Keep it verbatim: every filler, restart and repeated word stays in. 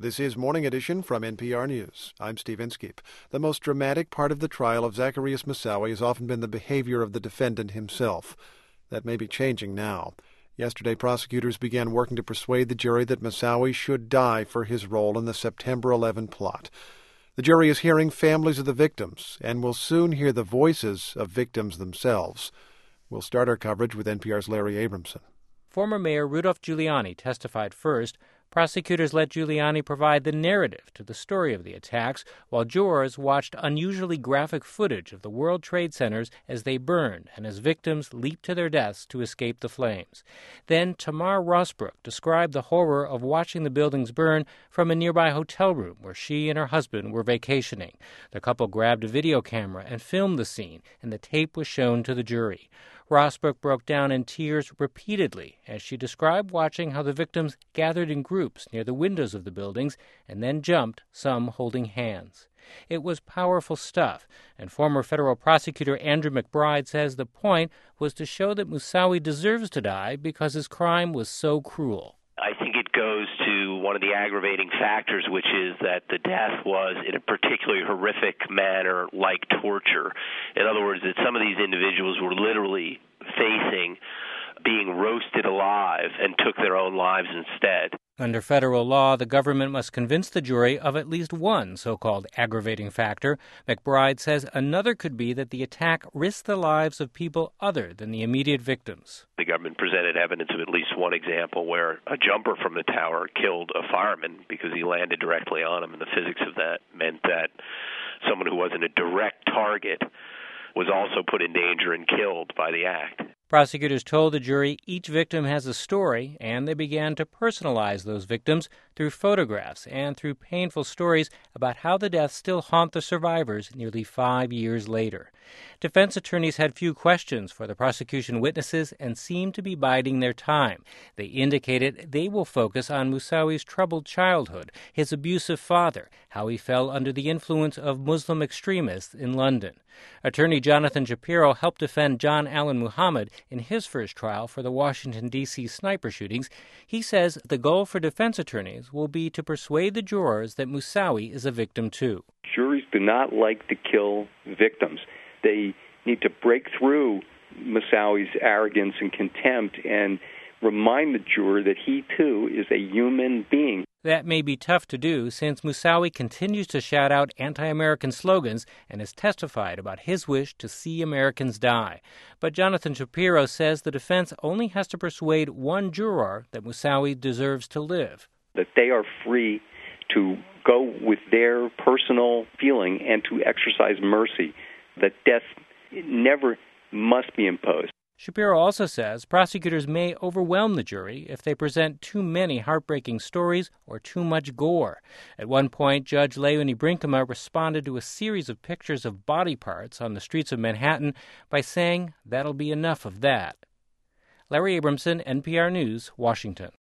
This is Morning Edition from N P R News. I'm Steve Inskeep. The most dramatic part of the trial of Zacarias Moussaoui has often been the behavior of the defendant himself. That may be changing now. Yesterday, prosecutors began working to persuade the jury that Moussaoui should die for his role in the September eleventh plot. The jury is hearing families of the victims and will soon hear the voices of victims themselves. We'll start our coverage with N P R's Larry Abramson. Former Mayor Rudolph Giuliani testified first. Prosecutors let Giuliani provide the narrative to the story of the attacks, while jurors watched unusually graphic footage of the World Trade Centers as they burned and as victims leaped to their deaths to escape the flames. Then Tamar Rosbrook described the horror of watching the buildings burn from a nearby hotel room where she and her husband were vacationing. The couple grabbed a video camera and filmed the scene, and the tape was shown to the jury. Rosbrook broke down in tears repeatedly as she described watching how the victims gathered in groups near the windows of the buildings and then jumped, some holding hands. It was powerful stuff, and former federal prosecutor Andrew McBride says the point was to show that Moussaoui deserves to die because his crime was so cruel. I think it goes to one of the aggravating factors, which is that the death was in a particularly horrific manner, like torture. In other words, that some of these individuals were literally facing being roasted alive and took their own lives instead. Under federal law, the government must convince the jury of at least one so-called aggravating factor. McBride says another could be that the attack risked the lives of people other than the immediate victims. The government presented evidence of at least one example where a jumper from the tower killed a fireman because he landed directly on him, and the physics of that meant that someone who wasn't a direct target was also put in danger and killed by the act. Prosecutors told the jury each victim has a story, and they began to personalize those victims through photographs and through painful stories about how the deaths still haunt the survivors nearly five years later. Defense attorneys had few questions for the prosecution witnesses and seemed to be biding their time. They indicated they will focus on Moussaoui's troubled childhood, his abusive father, how he fell under the influence of Muslim extremists in London. Attorney Jonathan Shapiro helped defend John Allen Muhammad in his first trial for the Washington, D C sniper shootings. He says the goal for defense attorneys will be to persuade the jurors that Moussaoui is a victim too. Juries do not like to kill victims. They need to break through Moussaoui's arrogance and contempt and remind the juror that he too is a human being. That may be tough to do since Moussaoui continues to shout out anti-American slogans and has testified about his wish to see Americans die. But Jonathan Shapiro says the defense only has to persuade one juror that Moussaoui deserves to live. That they are free to go with their personal feeling and to exercise mercy. That death never must be imposed. Shapiro also says prosecutors may overwhelm the jury if they present too many heartbreaking stories or too much gore. At one point, Judge Leonie Brinkema responded to a series of pictures of body parts on the streets of Manhattan by saying, "That'll be enough of that." Larry Abramson, N P R News, Washington.